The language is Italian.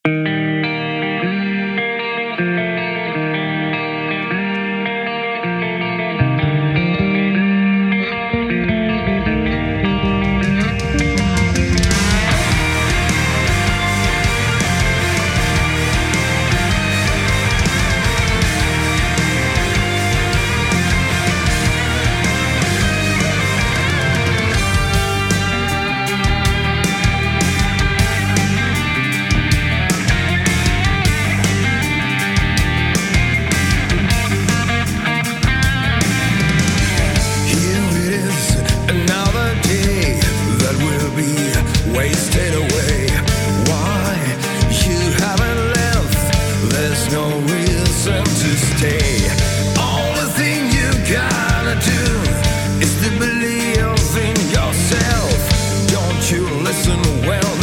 Here it is, another day that will be wasted away.